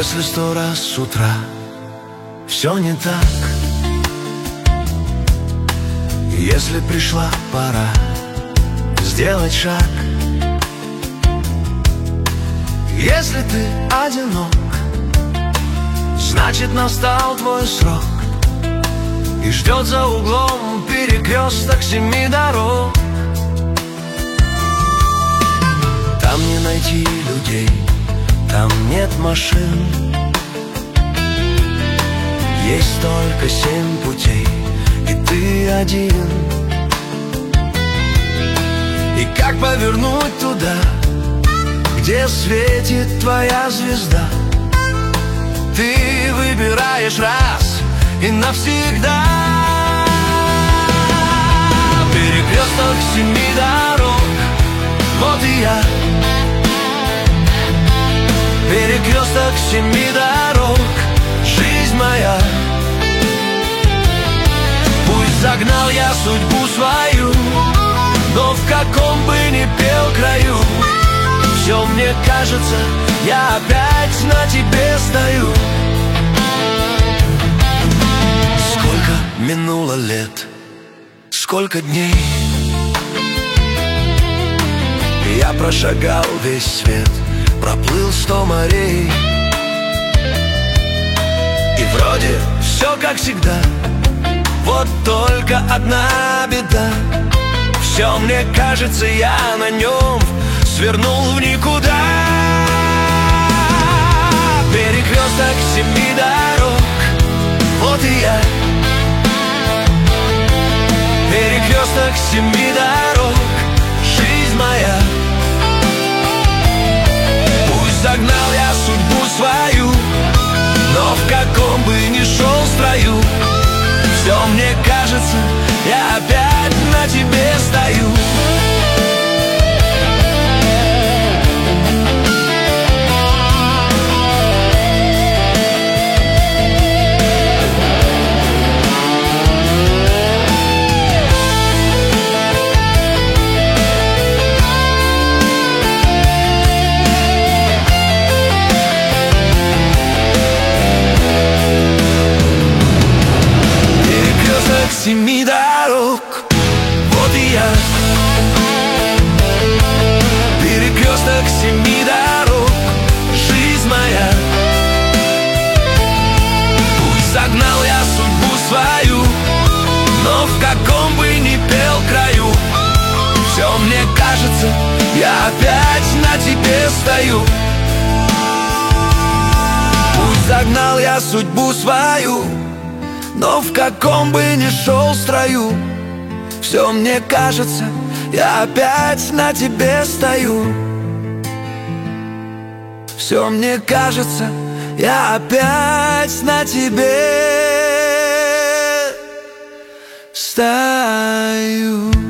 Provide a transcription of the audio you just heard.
Если 100 раз с утра все не так, если пришла пора сделать шаг, если ты одинок, значит настал твой срок, и ждет за углом перекресток 7 дорог. Там не найти людей, там нет машин, есть только 7 путей, и ты один. И как повернуть туда, где светит твоя звезда? Ты выбираешь раз и навсегда. Перекресток 7 дорог, вот и я. Перекресток 7 дорог, жизнь моя. Пусть загнал я судьбу свою, но в каком бы ни пел краю, все мне кажется, я опять на тебе стою. Сколько минуло лет, сколько дней, я прошагал весь свет, проплыл 100 морей. И вроде все как всегда, вот только одна беда. Все мне кажется, я на нем свернул в никуда. Перекресток 7 дорог, вот и я. Перекресток 7 дорог, жизнь моя. Пусть загнал я судьбу свою, но в каком бы ни шел строю, все мне кажется, я опять на тебе стою. Перекресток 7 дорог, вот и я. Перекресток 7 дорог, жизнь моя. Пусть загнал я судьбу свою, но в каком бы ни пел краю, все мне кажется, я опять на тебе стою. Пусть загнал я судьбу свою, но в каком бы ни шел строю, все мне кажется, я опять на тебе стою. Все мне кажется, я опять на тебе стою.